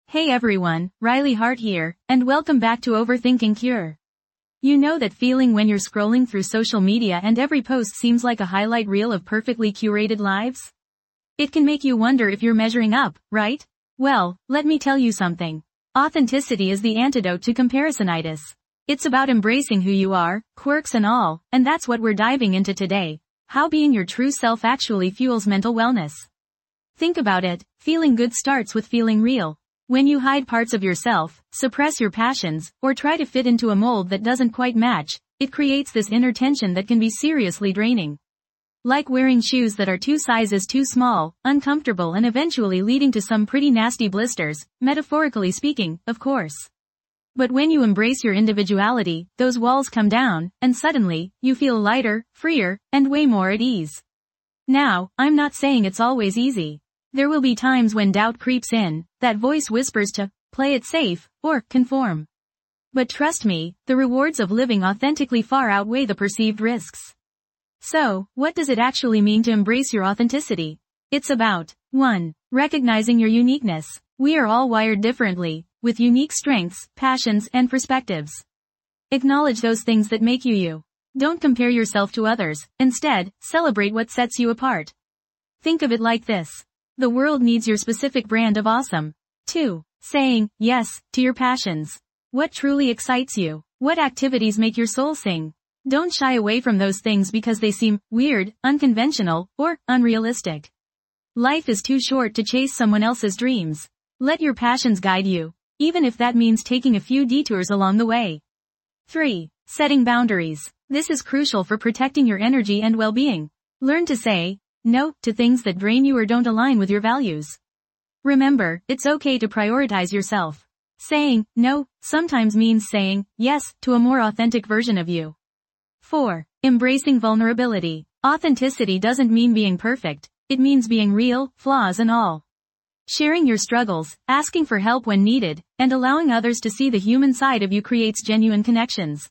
Hey everyone, Riley Hart here, and welcome back to Overthinking Cure. You know that feeling when you're scrolling through social media and every post seems like a highlight reel of perfectly curated lives? It can make you wonder if you're measuring up, right? Well, let me tell you something. Authenticity is the antidote to comparisonitis. It's about embracing who you are, quirks and all, and that's what we're diving into today. How being your true self actually fuels mental wellness. Think about it, feeling good starts with feeling real. When you hide parts of yourself, suppress your passions, or try to fit into a mold that doesn't quite match, it creates this inner tension that can be seriously draining. Like wearing shoes that are 2 sizes too small, uncomfortable and eventually leading to some pretty nasty blisters, metaphorically speaking, of course. But when you embrace your individuality, those walls come down, and suddenly, you feel lighter, freer, and way more at ease. Now, I'm not saying it's always easy. There will be times when doubt creeps in, that voice whispers to play it safe, or conform. But trust me, the rewards of living authentically far outweigh the perceived risks. So, what does it actually mean to embrace your authenticity? It's about 1. Recognizing your uniqueness. We are all wired differently, with unique strengths, passions, and perspectives. Acknowledge those things that make you you. Don't compare yourself to others, instead, celebrate what sets you apart. Think of it like this. The world needs your specific brand of awesome. 2. Saying yes to your passions. What truly excites you? What activities make your soul sing? Don't shy away from those things because they seem weird, unconventional, or unrealistic. Life is too short to chase someone else's dreams. Let your passions guide you, even if that means taking a few detours along the way. 3. Setting boundaries. This is crucial for protecting your energy and well-being. Learn to say no to things that drain you or don't align with your values. Remember, it's okay to prioritize yourself. Saying no sometimes means saying yes to a more authentic version of you. 4. Embracing vulnerability. Authenticity doesn't mean being perfect, it means being real, flaws and all. Sharing your struggles, asking for help when needed, and allowing others to see the human side of you creates genuine connections.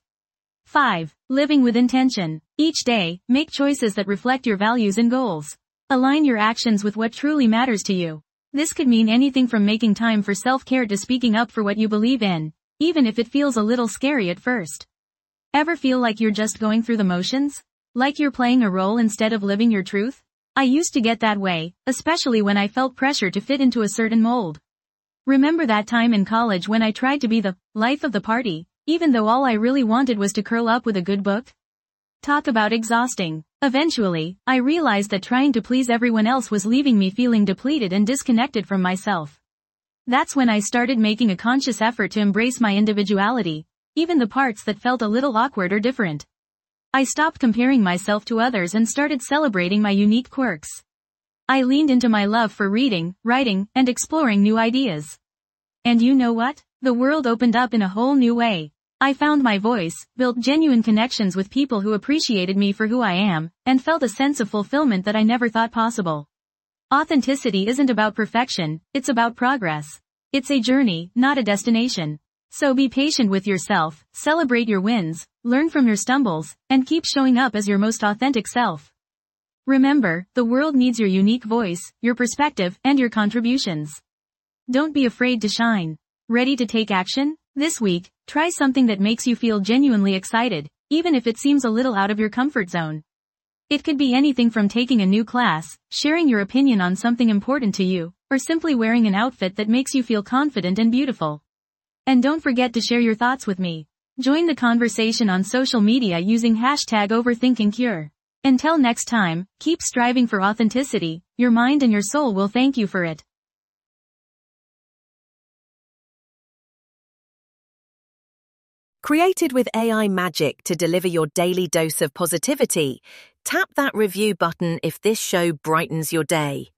5. Living with intention. Each day, make choices that reflect your values and goals. Align your actions with what truly matters to you. This could mean anything from making time for self-care to speaking up for what you believe in, even if it feels a little scary at first. Ever feel like you're just going through the motions? Like you're playing a role instead of living your truth? I used to get that way, especially when I felt pressure to fit into a certain mold. Remember that time in college when I tried to be the life of the party, even though all I really wanted was to curl up with a good book? Talk about exhausting. Eventually, I realized that trying to please everyone else was leaving me feeling depleted and disconnected from myself. That's when I started making a conscious effort to embrace my individuality, even the parts that felt a little awkward or different. I stopped comparing myself to others and started celebrating my unique quirks. I leaned into my love for reading, writing, and exploring new ideas. And you know what? The world opened up in a whole new way. I found my voice, built genuine connections with people who appreciated me for who I am, and felt a sense of fulfillment that I never thought possible. Authenticity isn't about perfection, it's about progress. It's a journey, not a destination. So be patient with yourself, celebrate your wins, learn from your stumbles, and keep showing up as your most authentic self. Remember, the world needs your unique voice, your perspective, and your contributions. Don't be afraid to shine. Ready to take action? This week, try something that makes you feel genuinely excited, even if it seems a little out of your comfort zone. It could be anything from taking a new class, sharing your opinion on something important to you, or simply wearing an outfit that makes you feel confident and beautiful. And don't forget to share your thoughts with me. Join the conversation on social media using #OverthinkingCure. Until next time, keep striving for authenticity, your mind and your soul will thank you for it. Created with AI magic to deliver your daily dose of positivity, tap that review button if this show brightens your day.